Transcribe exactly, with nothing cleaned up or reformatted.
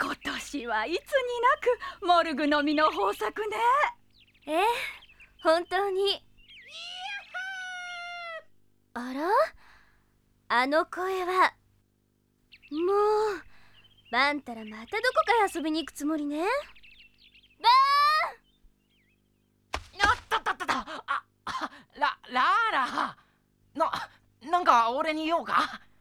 今年はいつになくモルグの実の豊作ね。 ええ、本当に。あら、あの声は。もうバンたらまたどこかへ遊びに行くつもりね。バあったったったった。あ、ララーラな、なんか俺に用か？